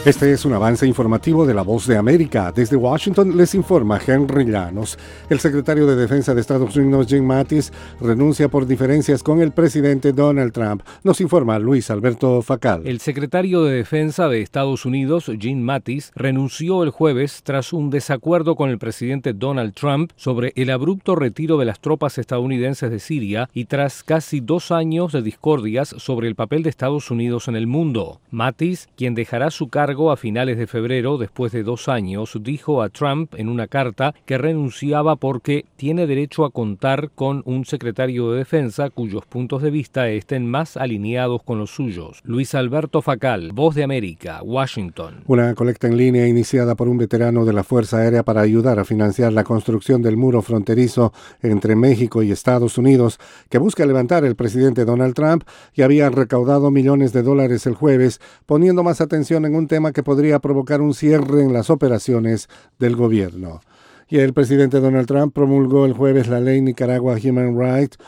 Este es un avance informativo de La Voz de América. Desde Washington les informa Henry Llanos. El secretario de Defensa de Estados Unidos, Jim Mattis, renuncia por diferencias con el presidente Donald Trump. Nos informa Luis Alberto Facal. El secretario de Defensa de Estados Unidos, Jim Mattis, renunció el jueves tras un desacuerdo con el presidente Donald Trump sobre el abrupto retiro de las tropas estadounidenses de Siria y tras casi 2 años de discordias sobre el papel de Estados Unidos en el mundo. Mattis, quien dejará su cargo a finales de febrero, después de 2 años, dijo a Trump en una carta que renunciaba porque tiene derecho a contar con un secretario de defensa cuyos puntos de vista estén más alineados con los suyos. Luis Alberto Facal, Voz de América, Washington. Una colecta en línea iniciada por un veterano de la Fuerza Aérea para ayudar a financiar la construcción del muro fronterizo entre México y Estados Unidos, que busca levantar el presidente Donald Trump, y había recaudado millones de dólares el jueves, poniendo más atención en un tema que podría provocar un cierre en las operaciones del gobierno. Y el presidente Donald Trump promulgó el jueves la ley Nicaragua Human Rights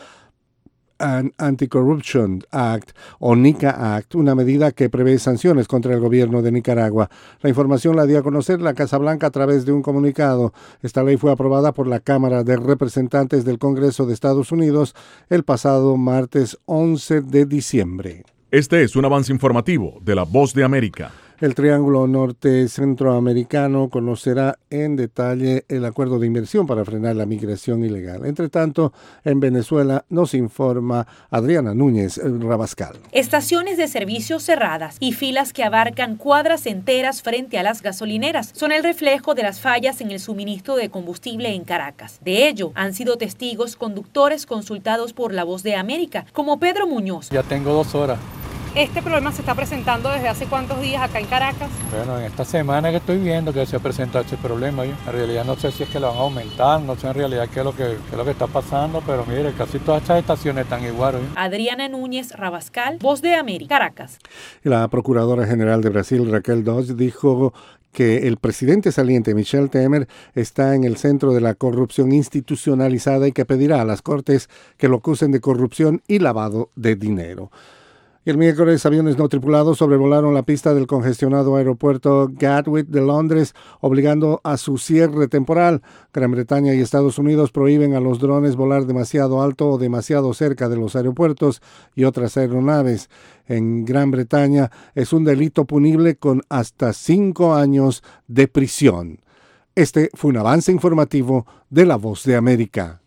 and Anti-Corruption Act, o NICA Act, una medida que prevé sanciones contra el gobierno de Nicaragua. La información la dio a conocer la Casa Blanca a través de un comunicado. Esta ley fue aprobada por la Cámara de Representantes del Congreso de Estados Unidos el pasado martes 11 de diciembre. Este es un avance informativo de La Voz de América. El Triángulo Norte Centroamericano conocerá en detalle el acuerdo de inversión para frenar la migración ilegal. Entre tanto, en Venezuela nos informa Adriana Núñez Rabascal. Estaciones de servicio cerradas y filas que abarcan cuadras enteras frente a las gasolineras son el reflejo de las fallas en el suministro de combustible en Caracas. De ello, han sido testigos conductores consultados por La Voz de América, como Pedro Muñoz. Ya tengo 2 horas. ¿Este problema se está presentando desde hace cuántos días acá en Caracas? Bueno, en esta semana que estoy viendo que se ha presentado este problema. En realidad no sé si es que lo van a aumentar, no sé en realidad qué es lo que está pasando, pero mire, casi todas estas estaciones están igual. Adriana Núñez Rabascal, Voz de América, Caracas. La Procuradora General de Brasil, Raquel Dodge, dijo que el presidente saliente Michel Temer está en el centro de la corrupción institucionalizada y que pedirá a las Cortes que lo acusen de corrupción y lavado de dinero. El miércoles, aviones no tripulados sobrevolaron la pista del congestionado aeropuerto Gatwick de Londres, obligando a su cierre temporal. Gran Bretaña y Estados Unidos prohíben a los drones volar demasiado alto o demasiado cerca de los aeropuertos y otras aeronaves. En Gran Bretaña es un delito punible con hasta 5 años de prisión. Este fue un avance informativo de La Voz de América.